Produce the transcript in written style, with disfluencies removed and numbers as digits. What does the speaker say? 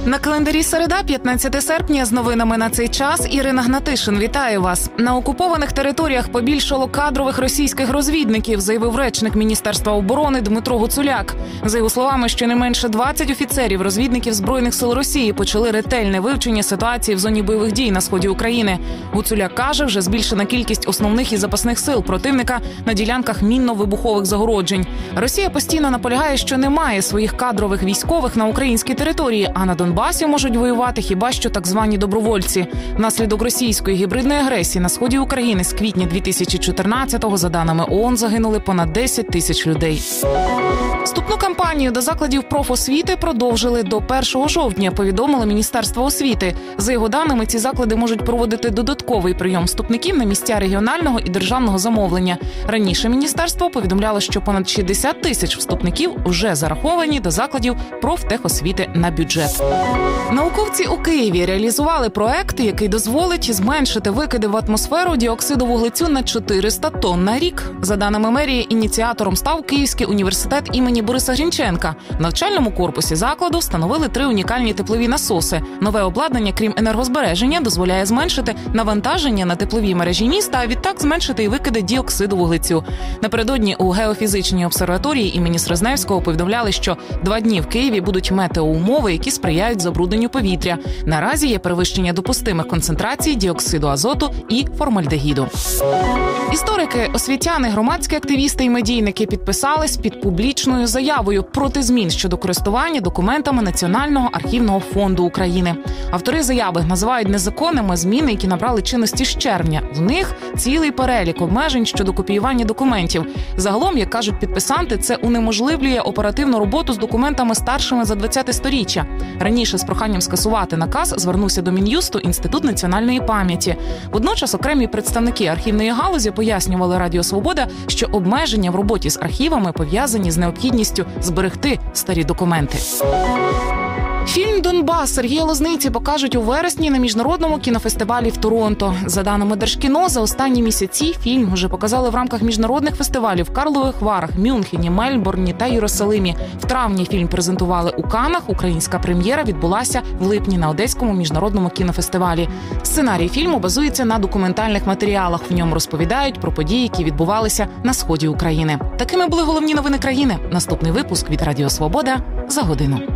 На календарі середа, 15 серпня, з новинами на цей час Ірина Гнатишин. Вітаю вас. На окупованих територіях побільшало кадрових російських розвідників, заявив речник Міністерства оборони Дмитро Гуцуляк. За його словами, щонайменше 20 офіцерів-розвідників Збройних сил Росії почали ретельне вивчення ситуації в зоні бойових дій на сході України. Гуцуляк каже, вже збільшена кількість основних і запасних сил противника на ділянках мінно-вибухових загороджень. Росія постійно наполягає, що немає своїх кадрових військових на українській території, а на Донбасі можуть воювати хіба що так звані добровольці. Внаслідок російської гібридної агресії на сході України з квітня 2014-го, за даними ООН, загинули понад 10 тисяч людей. Вступну кампанію до закладів профосвіти продовжили до 1 жовтня, повідомило Міністерство освіти. За його даними, ці заклади можуть проводити додатковий прийом вступників на місця регіонального і державного замовлення. Раніше міністерство повідомляло, що понад 60 тисяч вступників вже зараховані до закладів профтехосвіти на бюджет. Науковці у Києві реалізували проект, який дозволить зменшити викиди в атмосферу діоксиду вуглецю на 400 тонн на рік. За даними мерії, ініціатором став Київський університет імені Бориса Грінченка. В навчальному корпусі закладу встановили 3 унікальні теплові насоси. Нове обладнання, крім енергозбереження, дозволяє зменшити навантаження на теплові мережі міста, а відтак зменшити і викиди діоксиду вуглецю. Напередодні у геофізичній обсерваторії імені Срезневського повідомляли, що 2 дні в Києві будуть метеоумови, які сприяють забрудненню повітря. Наразі є перевищення допустимих концентрацій діоксиду азоту і формальдегіду. Історики, освітяни, громадські активісти і медійники підписались під публічною заявою проти змін щодо користування документами Національного архівного фонду України. Автори заяви називають незаконними зміни, які набрали чинності з червня. В них цілий перелік обмежень щодо копіювання документів. Загалом, як кажуть підписанти, це унеможливлює оперативну роботу з документами старшими за 20-те сторіччя. Раніше з проханням скасувати наказ звернувся до Мін'юсту Інститут національної пам'яті. Водночас окремі представники архівної галузі пояснювали Радіо Свобода, що обмеження в роботі з архівами пов'язані з необхідністю зберегти старі документи. Фільм «Донбас» Сергія Лозниці покажуть у вересні на міжнародному кінофестивалі в Торонто. За даними Держкіно, за останні місяці фільм вже показали в рамках міжнародних фестивалів в Карлових Варах, Мюнхені, Мельбурні та Єрусалимі. В травні фільм презентували у Каннах, українська прем'єра відбулася в липні на Одеському міжнародному кінофестивалі. Сценарій фільму базується на документальних матеріалах. В ньому розповідають про події, які відбувалися на сході України. Такими були головні новини країни. Наступний випуск від Радіо Свобода за годину.